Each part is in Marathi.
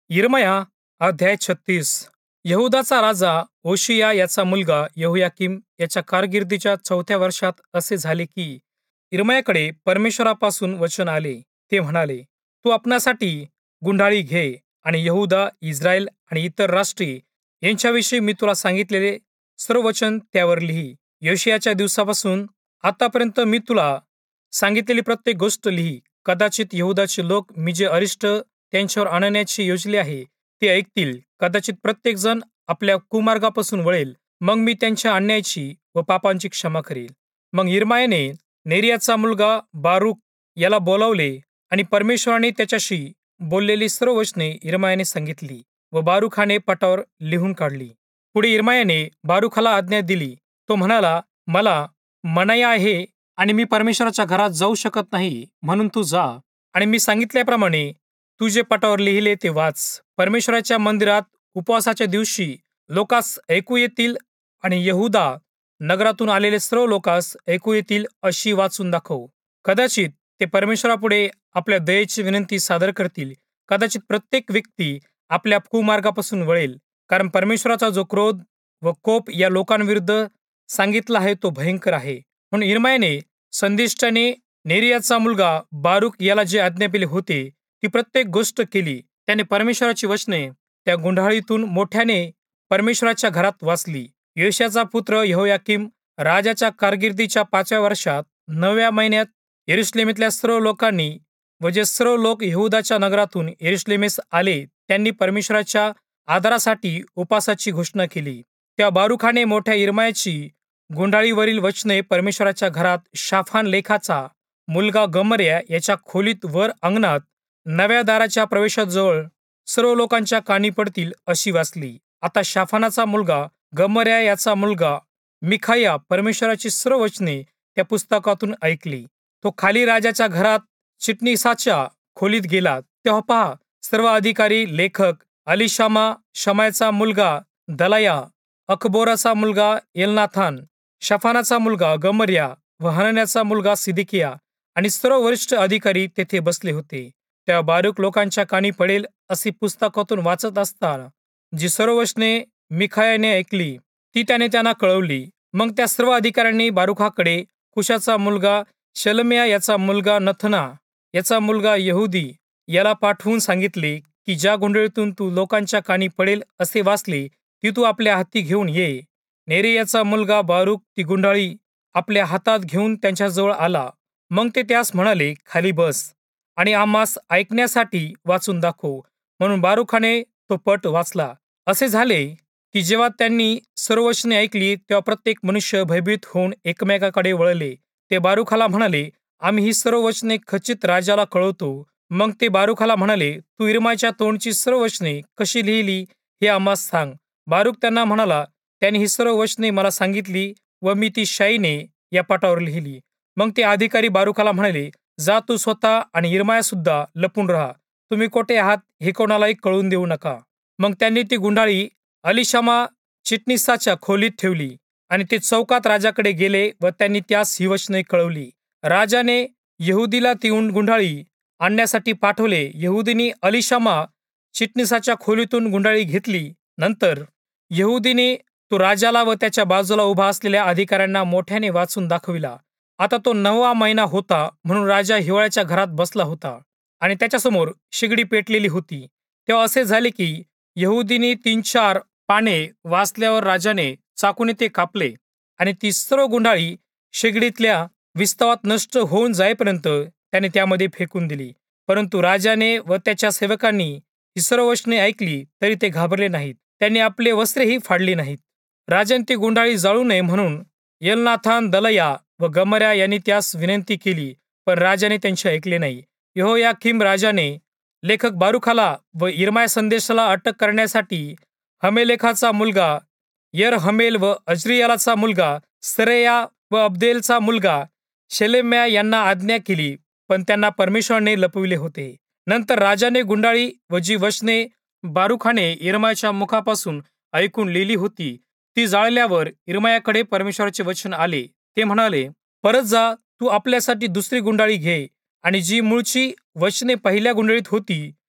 यिर्मया अध्याय 36. यहुदाचा राजा ओशिया याचा मुलगा यहोयाकीम याच्या कारकिर्दीच्या 4थ्या वर्षात असे झाले की यिर्मयाकडे परमेश्वरापासून वचन आले. ते म्हणाले, तू आपणासाठी गुंडाळी घे आणि यहुदा, इस्रायल आणि इतर राष्ट्रे यांच्याविषयी मी तुला सांगितलेले सर्व वचन त्यावर लिही. योशियाच्या दिवसापासून आतापर्यंत मी तुला सांगितलेली प्रत्येक गोष्ट लिही. कदाचित यहुदाचे लोक मी जे अरिष्ट त्यांच्यावर आणण्याचे योजले आहे ते ऐकतील. कदाचित प्रत्येक जण आपल्या कुमार्गापासून वळेल. मग मी त्यांच्या अन्यायाची व पापांची क्षमा करेल. मग यिर्मयाने नेरियाचा मुलगा बारूक याला बोलावले आणि परमेश्वराने त्याच्याशी बोललेली सर्व वचने यिर्मयाने सांगितली व बारूखाने पटावर लिहून काढली. पुढे यिर्मयाने बारूखाला आज्ञा दिली. तो म्हणाला, मला मनाया आहे आणि मी परमेश्वराच्या घरात जाऊ शकत नाही, म्हणून तू जा आणि मी सांगितल्याप्रमाणे तू जे पटावर लिहिले ते वाच. परमेश्वराच्या मंदिरात उपवासाच्या दिवशी लोकास ऐकू येतील आणि यहुदा नगरातून आलेले सर्व लोकास ऐकू येतील अशी वाचून दाखव. कदाचित ते परमेश्वरापुढे आपल्या दयेची विनंती सादर करतील. कदाचित प्रत्येक व्यक्ती आपल्या कुमार्गापासून वळेल, कारण परमेश्वराचा जो क्रोध व कोप या लोकांविरुद्ध सांगितला आहे तो भयंकर आहे. म्हणून यिर्मयाने संदिष्टाने नेरियाचा मुलगा बारूक याला जे आज्ञापिले होते ती प्रत्येक गोष्ट केली. त्याने परमेश्वराची वचने त्या गुंडाळीतून मोठ्याने परमेश्वराच्या घरात वाचली. योशियाचा पुत्र यहोयाकीम राजाच्या कारकिर्दीच्या 5व्या वर्षात 9व्या महिन्यात यरुशलेमेतल्या सर्व लोकांनी व जे सर्व लोक यहुदाच्या नगरातून यरुशलेमेस आले त्यांनी परमेश्वराच्या आदरासाठी उपासाची घोषणा केली. त्या बारूखाने मोठ्या यिर्मयाची गुंडाळीवरील वचने परमेश्वराच्या घरात शाफान लेखाचा मुलगा गमर्या याच्या खोलीत वर अंगणात नव्या दाराच्या प्रवेशाजवळ सर्व लोकांच्या कानी पडतील अशी वाचली. आता शाफानाचा मुलगा गमर्या याचा मुलगा मिखाया परमेश्वराची सर्व वचने त्या पुस्तकातून ऐकली. तो खाली राजाच्या घरात चिटणीसाच्या खोलीत गेला. तेव्हा पहा, सर्व अधिकारी, लेखक, अलिशामा, शमायचा मुलगा दलाया, अकबोराचा मुलगा एलनाथान, शाफानाचा मुलगा गमर्या व हनन्याचा मुलगा सिदकिया आणि सर्व वरिष्ठ अधिकारी तेथे बसले होते. त्या बारूक लोकांच्या कानी पडेल असे पुस्तकातून वाचत असताना जी सर्व वचने मिखायाने ऐकली ती त्याने त्यांना कळवली. मग त्या सर्व अधिकाऱ्यांनी बारूखाकडे कुशाचा मुलगा शलम्या याचा मुलगा नथना याचा मुलगा यहुदी याला पाठवून सांगितले की ज्या गुंडळीतून तू लोकांच्या कानी पडेल असे वाचले ती तू आपल्या हाती घेऊन ये. नेरियाचा मुलगा बारूक ती गुंडाळी आपल्या हातात घेऊन त्यांच्याजवळ आला. मग ते त्यास म्हणाले, खाली बस आणि आम्हास ऐकण्यासाठी वाचून दाखव. म्हणून बारूखाने तो पट वाचला. असे झाले की जेव्हा त्यांनी सर्व वचने ऐकली तेव्हा प्रत्येक मनुष्य भयभीत होऊन एकमेकाकडे वळले. ते बारूखाला म्हणाले, आम्ही ही सर्व वचने खचित राजाला कळवतो. मग ते बारूखाला म्हणाले, तू यिर्मयाच्या तोंडची सर्व वचने कशी लिहिली हे आम्हास सांग. बारूक त्यांना म्हणाला, त्यांनी ही सर्व वचने मला सांगितली व मी ती शाईने या पटावर लिहिली. मग ते अधिकारी बारूखाला म्हणाले, जा तू स्वतः आणि यिर्मया सुद्धा लपून राहा. तुम्ही कोठे आहात हे कोणालाही कळून देऊ नका. मग त्यांनी ती गुंडाळी अलिशामा चिटणीसाच्या खोलीत ठेवली आणि ते चौकात राजाकडे गेले व त्यांनी त्यास ही वचने कळवली. राजाने यहुदीला ती गुंडाळी आणण्यासाठी पाठवले. यहुदीने अलिशामा चिटणीसाच्या खोलीतून गुंडाळी घेतली. नंतर यहुदीने तो राजाला व त्याच्या बाजूला उभा असलेल्या अधिकाऱ्यांना मोठ्याने वाचून दाखविला. आता तो 9वा महिना होता, म्हणून राजा हिवाळ्याच्या घरात बसला होता आणि त्याच्यासमोर शिगडी पेटलेली होती. तेव्हा असे झाले की यहुदीने 3-4 पाने वाचल्यावर राजाने चाकूने ते कापले आणि ती सर्व गुंडाळी शिगडीतल्या विस्तवात नष्ट होऊन जाईपर्यंत त्याने त्यामध्ये फेकून दिली. परंतु राजाने व त्याच्या सेवकांनी ही सर्व वचने ऐकली तरी ते घाबरले नाहीत. त्यांनी आपले वस्त्रेही फाडली नाहीत. राजाने ती गुंडाळी जाळू नये म्हणून एलनाथान, दलाया व गमर्या यांनी त्यास विनंती केली, पण राजाने त्यांचे ऐकले नाही. यहोयाकीम राजाने लेखक बारूखाला व यिर्मया संदेशाला अटक करण्यासाठी हमेलेखाचा मुलगा यरहमेल व अज्रियालाचा मुलगा सरेया व अब्देलचा मुलगा शेलेम्या यांना आज्ञा केली, पण त्यांना परमेश्वराने लपविले होते. नंतर राजाने गुंडाळी व जी वचने बारूखाने यिर्मयाच्या मुखापासून ऐकून लिहिली होती ती जाळल्यावर यिर्मयाकडे परमेश्वराचे वचन आले. ते म्हणाले, परत जा, तू आपल्यासाठी दुसरी गुंडाळी घे आणि जी मूळची वचने पहिल्या गुंडाळीत होती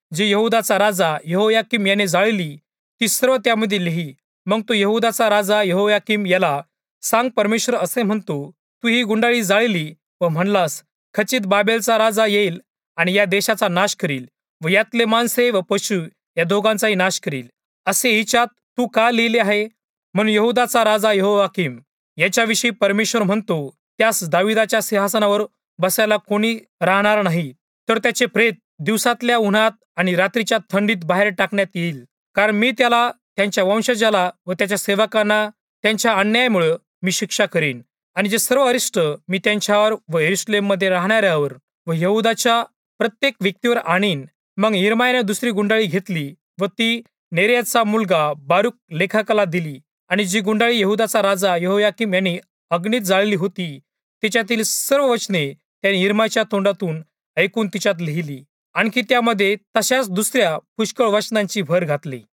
जी यहूदाचा राजा यहोयाकीम याने जाळली ती सर्व त्यामध्ये लिही. मग तो यहूदाचा राजा यहोयाकीम याला सांग, परमेश्वर असे म्हणतो, तू ही गुंडाळी जाळली व म्हणलास, खचित बाबेलचा राजा येईल आणि या देशाचा नाश करील व यातले माणसे व पशु या दोघांचाही नाश करील, असे हिच्यात तू का लिहिले आहे? म्हणून यहूदाचा राजा यहोयाकीम याच्याविषयी परमेश्वर म्हणतो, त्यास दाविदाच्या सिंहासनावर बसायला कोणी राहणार नाही, तर त्याचे प्रेत दिवसातल्या उन्हात आणि रात्रीच्या थंडीत बाहेर टाकण्यात येईल. कारण मी त्याला, त्यांच्या वंशजाला व त्याच्या सेवकांना त्यांच्या अन्यायामुळे मी शिक्षा करीन आणि जे सर्व अरिष्ट मी त्यांच्यावर व यरूशलेममध्ये राहणाऱ्यावर व यहूदाच्या प्रत्येक व्यक्तीवर आणीन. मग यिर्मयाने दुसरी गुंडाळी घेतली व ती नेरियाचा मुलगा बारूक लेखकाला दिली आणि जी गुंडाळी यहूदाचा राजा यहोयाकीम यांनी अग्नीत जाळली होती तिच्यातील सर्व वचने त्याने यिर्मयाच्या तोंडातून ऐकून तिच्यात लिहिली. आणखी त्यामध्ये तशाच दुसऱ्या पुष्कळ वचनांची भर घातली.